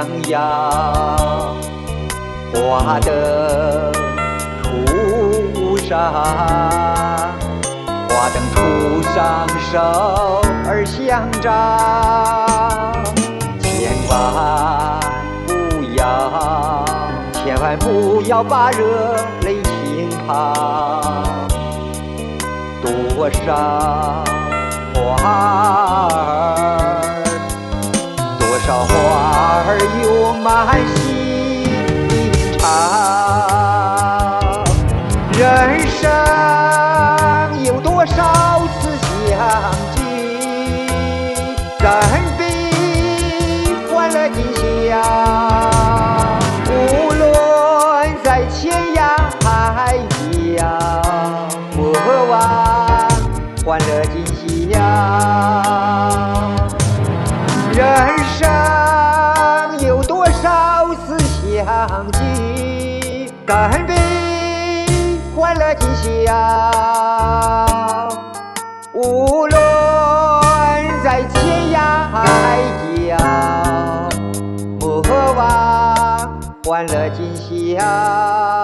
要花灯初上，花灯初上手儿相照，千万不要把热泪倾淌。多少花儿，多少花儿有满心肠。人生有多少次相聚，更比欢乐今宵。无论在天涯海角，莫忘欢乐今宵。人生有多少次相聚，更比欢乐今宵。无论在天涯海角，莫忘欢乐今宵。